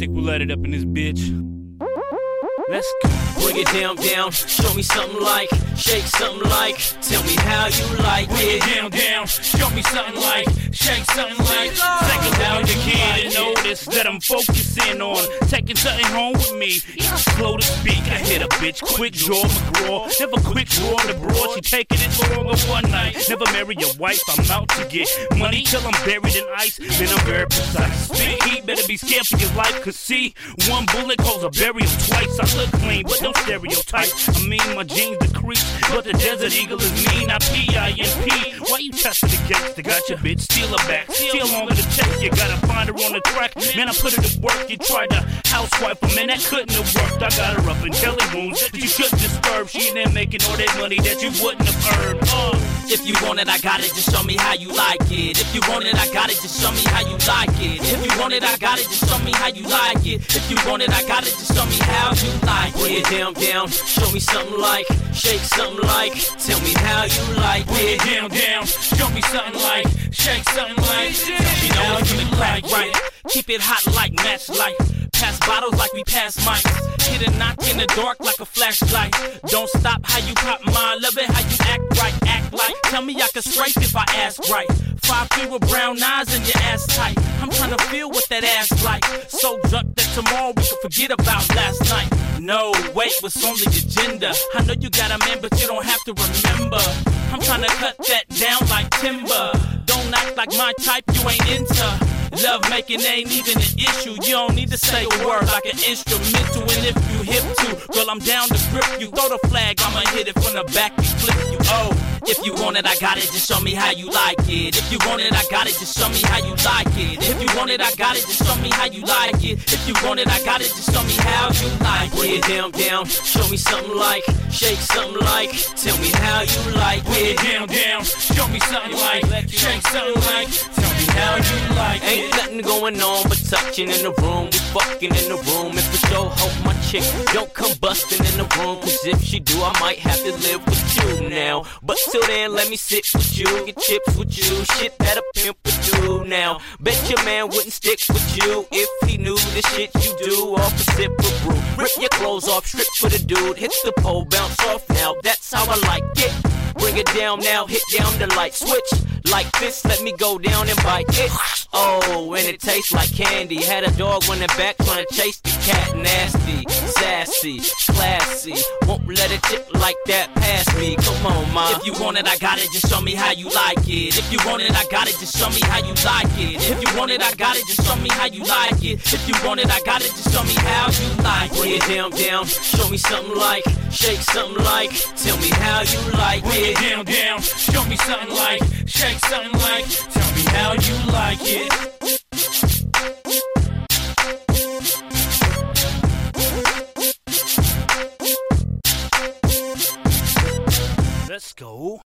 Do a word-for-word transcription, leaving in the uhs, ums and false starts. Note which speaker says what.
Speaker 1: think we'll let it up in this bitch. Let's go.
Speaker 2: Bring it down, down, show me something like, shake something like, tell me how you like
Speaker 1: Bring
Speaker 2: it.
Speaker 1: it down, down, show me something like, shake something like. Second down the kid and notice that I'm focusing on taking something home with me. Slow to speak, I hit a bitch, quick draw McGraw. Never quick draw the broad, she taking it long of one night. Never marry your wife, I'm out to get money till I'm buried in ice. Then I'm very precise. Big heat, better be scared for your life, cause see, one bullet calls a burial twice. I look clean, but no stereotype. I mean, my jeans the crease, but the Desert Eagle is mean. I P I N P. Why you testing the gangster? Got your bitch steal her back. Steal longer to check. You gotta find her on the track. Man, I put her to work. You tried to housewife her, man, that couldn't have worked. I got her up in jelly wounds that you shouldn't disturb. She ain't there making all that money that you wouldn't have earned. Uh.
Speaker 2: If you want it, I got it, just show me how you like it. If you want it, I got it, just show me how you like it. If you want it, I got it, just show me how you like it. If you want it, I got it, just show me how you like it. Bring it down, down, show me something like, shake something like, tell me how you like
Speaker 1: Bring
Speaker 2: it.
Speaker 1: it down, down, show me something like, shake something like, tell me how you like
Speaker 2: right.
Speaker 1: it.
Speaker 2: Keep it hot like match light. Pass bottles like we pass mics. Hit a knock in the dark like a flashlight. Don't stop how you pop mine. Love it how you act right, act like. Tell me I can scrape if I ask right. Five feet with brown eyes and your ass tight. I'm trying to feel what that ass like. So drunk that tomorrow we can forget about last night. No, wait, what's on the agenda? I know you got a man, but you don't have to remember. I'm trying to cut that down like timber. Don't act like my type, you ain't into. Love making ain't even an issue. You don't need to say a word like an instrumental. And if you hip to, girl, I'm down to grip you. Throw the flag, I'ma hit it from the back and flip you. Oh, if you want it, I got it, just show me how you like it. If you want it, I got it, just show me how you like it. If you want it, I got it, just show me how you like it. If you want it, I got it, just show me how you like it. Bring it down, down, show me something like, shake something like, tell me how you like
Speaker 1: Bring
Speaker 2: it.
Speaker 1: it down, down, show me something like, shake something like, tell me how you like it.
Speaker 2: Ain't nothing going on but touching in the room. We fucking in the room. If it's so hope my chick don't come busting in the room. Cause if she do, I might have to live with you now. But till then, let me sit with you, get chips with you. Shit that a pimp would do now. Bet your man wouldn't stick with you if he knew the shit you do off the sip of brew. Rip your clothes off, strip for the dude. Hit the pole, bounce off now. That's how I like it. Bring it down now, hit down the light switch. Like this, let me go down and bite it. Oh, and it tastes like candy. Had a dog on the back trying to chase the cat. Nasty, sassy, classy. Won't let a chick like that pass me. Come on, ma. If you want it, I got it, just show me how you like it. If you want it, I got it, just show me how you like it. If you want it, I got it, just show me how you like it. If you want it, I got it, just show me how you like it. Bring it down, down, show me something like, shake something like, tell me how you like
Speaker 1: Bring
Speaker 2: it.
Speaker 1: it down, down, show me something like, shake something like, tell me how you like it.